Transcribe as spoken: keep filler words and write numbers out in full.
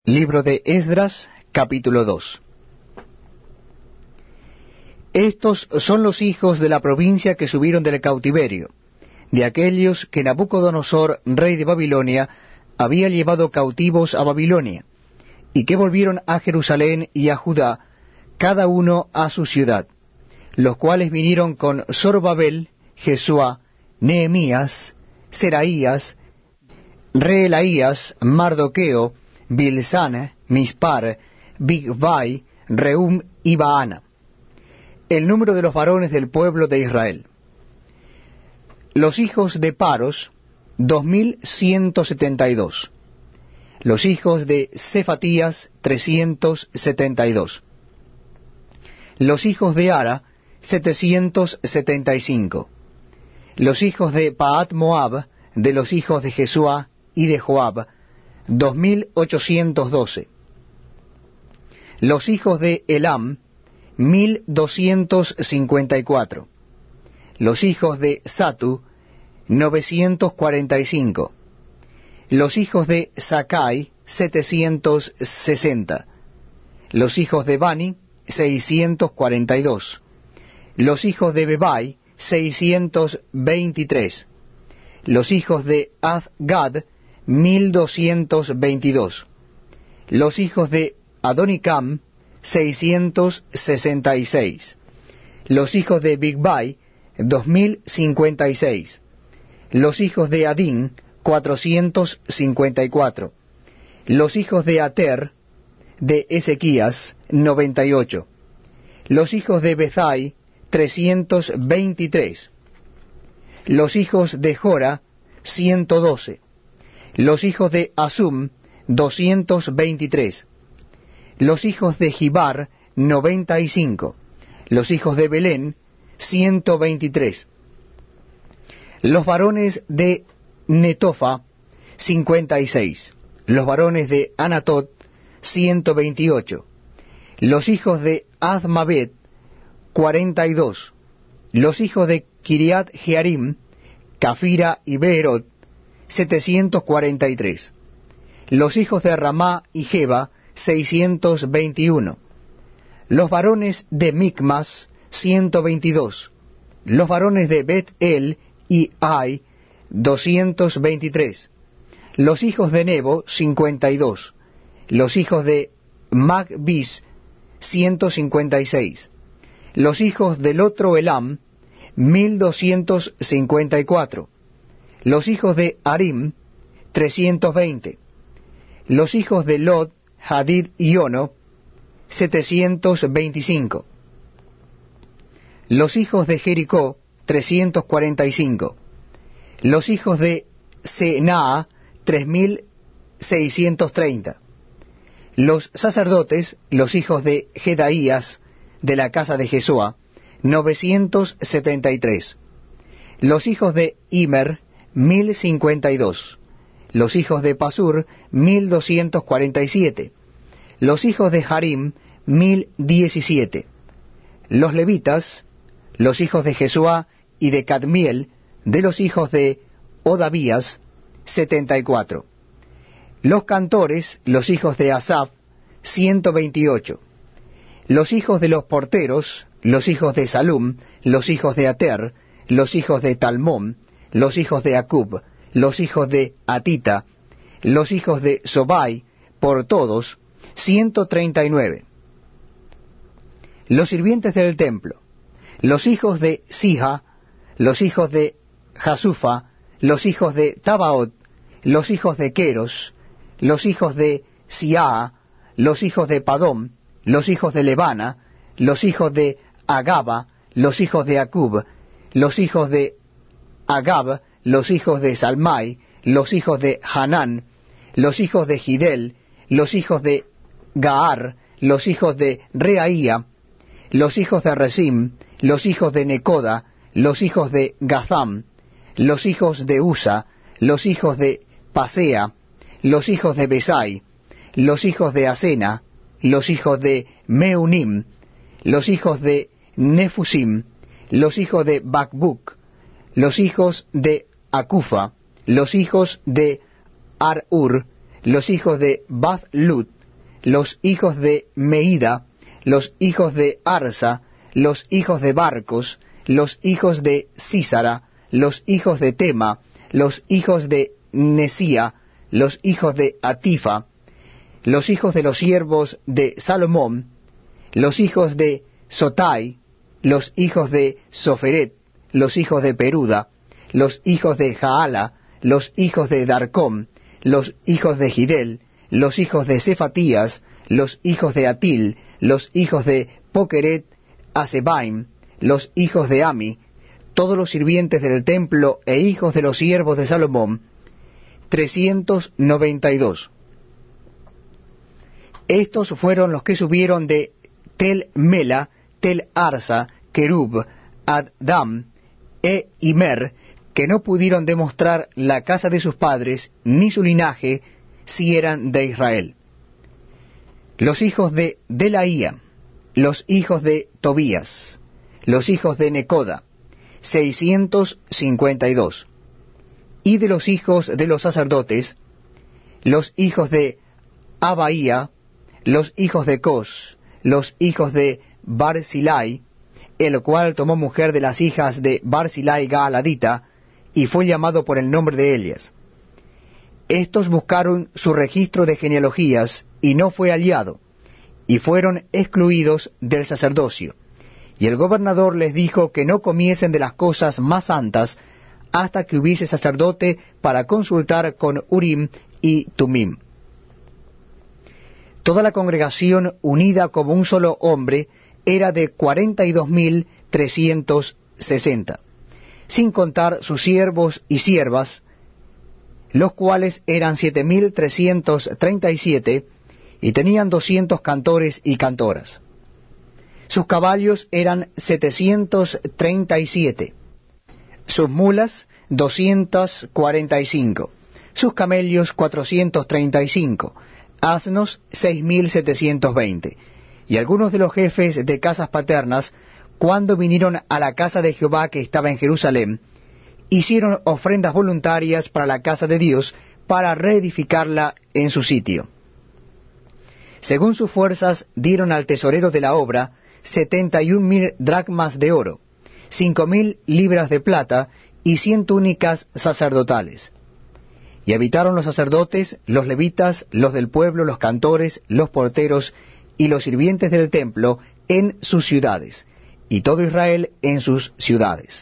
Libro de Esdras, capítulo dos. Estos son los hijos de la provincia que subieron del cautiverio, de aquellos que Nabucodonosor, rey de Babilonia, había llevado cautivos a Babilonia, y que volvieron a Jerusalén y a Judá, cada uno a su ciudad, los cuales vinieron con Zorobabel, Jesúa, Nehemías, Seraías, Reelaías, Mardoqueo, Bilsán, Mispar, Bigvai, Reum y Baana. El número de los varones del pueblo de Israel. Los hijos de Paros, dos mil ciento setenta y dos. Los hijos de Cefatías, trescientos setenta y dos. Los hijos de Ara, setecientos setenta y cinco. Los hijos de Paat Moab, de los hijos de Jesúa y de Joab, dos mil ochocientos doce. Los hijos de Elam, mil doscientos cincuenta y cuatro. Los hijos de Satu, novecientos cuarenta y cinco. Los hijos de Sakai, setecientos sesenta. Los hijos de Bani, seiscientos cuarenta y dos. Los hijos de Bebai, seiscientos veintitrés. Los hijos de Azgad, mil doscientos veintidós. Los hijos de Adonicam, seiscientos sesenta y seis. Los hijos de Bigvai, dos mil cincuenta y seis. Los hijos de Adín, cuatrocientos cincuenta y cuatro. Los hijos de Ater, de Ezequías, noventa y ocho. Los hijos de Bezai, trescientos veintitrés. Los hijos de Jora, ciento doce. Los hijos de Asum, doscientos veintitrés. Los hijos de Gibar, noventa y cinco. Los hijos de Belén, ciento veintitrés. Los varones de Netofa, cincuenta y seis. Los varones de Anatot, ciento veintiocho. Los hijos de Azmabet, cuarenta y dos. Los hijos de Kiriat Jearim, Cafira y Beerot, setecientos cuarenta y tres. Los hijos de Ramá y Jeba, seiscientos veintiuno. Los varones de Micmas, ciento veintidós. Los varones de Bet-El y Ai, doscientos veintitrés. Los hijos de Nebo, cincuenta y dos. Los hijos de Magbis, ciento cincuenta y seis. Los hijos del otro Elam, mil doscientos cincuenta y cuatro. Los hijos de Arim, trescientos veinte. Los hijos de Lot, Hadid y Ono, setecientos veinticinco. Los hijos de Jericó, trescientos cuarenta y cinco. Los hijos de Senaa, tres mil seiscientos treinta. Los sacerdotes, los hijos de Jedaías, de la casa de Jesúa, novecientos setenta y tres. Los hijos de Imer, mil cincuenta y dos. Los hijos de Pasur, mil doscientos cuarenta y siete. Los hijos de Harim, mil diecisiete. Los levitas, los hijos de Jesúa y de Cadmiel, de los hijos de Odavías, setenta y cuatro. Los cantores, los hijos de Asaf, ciento veintiocho. Los hijos de los porteros, los hijos de Salum, los hijos de Ater, los hijos de Talmón, los hijos de Acub, los hijos de Atita, los hijos de Sobai, por todos, ciento treinta y nueve. Los sirvientes del templo, los hijos de Sija, los hijos de Jasufa, los hijos de Tabaot, los hijos de Queros, los hijos de Siaa, los hijos de Padom, los hijos de Lebana, los hijos de Agaba, los hijos de Acub, los hijos de Agab, los hijos de Salmai, los hijos de Hanán, los hijos de Gidel, los hijos de Gaar, los hijos de Reaía, los hijos de Resim, los hijos de Necoda, los hijos de Gazam, los hijos de Usa, los hijos de Pasea, los hijos de Besai, los hijos de Asena, los hijos de Meunim, los hijos de Nefusim, los hijos de Bakbuk, los hijos de Acufa, los hijos de Ar-Ur, los hijos de Bath-lut, los hijos de Meida, los hijos de Arsa, los hijos de Barcos, los hijos de Sísara, los hijos de Tema, los hijos de Nesía, los hijos de Atifa, los hijos de los siervos de Salomón, los hijos de Sotai, los hijos de Soferet, los hijos de Peruda, los hijos de Jaala, los hijos de Darcón, los hijos de Gidel, los hijos de Cefatías, los hijos de Atil, los hijos de Pokeret Asebaim, los hijos de Ami, todos los sirvientes del templo e hijos de los siervos de Salomón, trescientos noventa y dos. Estos fueron los que subieron de Tel Mela, Tel Arsa, Kerub, Addam e Imer, que no pudieron demostrar la casa de sus padres, ni su linaje, si eran de Israel. Los hijos de Delaía, los hijos de Tobías, los hijos de Necoda, seiscientos cincuenta y dos. Y de los hijos de los sacerdotes, los hijos de Abaía, los hijos de Cos, los hijos de Barzilai, el cual tomó mujer de las hijas de Barzilai Gaaladita, y fue llamado por el nombre de Elias. Estos buscaron su registro de genealogías, y no fue hallado, y fueron excluidos del sacerdocio. Y el gobernador les dijo que no comiesen de las cosas más santas, hasta que hubiese sacerdote para consultar con Urim y Tumim. Toda la congregación, unida como un solo hombre, era de cuarenta y dos mil trescientos sesenta, sin contar sus siervos y siervas, los cuales eran siete mil trescientos treinta y siete, y tenían doscientos cantores y cantoras. Sus caballos eran setecientos treinta y siete, sus mulas doscientos cuarenta y cinco, sus camellos cuatrocientos treinta y cinco, asnos seis mil setecientos veinte. Y algunos de los jefes de casas paternas, cuando vinieron a la casa de Jehová que estaba en Jerusalén, hicieron ofrendas voluntarias para la casa de Dios, para reedificarla en su sitio. Según sus fuerzas, dieron al tesorero de la obra setenta y un mil dracmas de oro, cinco mil libras de plata y cien túnicas sacerdotales. Y habitaron los sacerdotes, los levitas, los del pueblo, los cantores, los porteros y los sirvientes del templo en sus ciudades, y todo Israel en sus ciudades.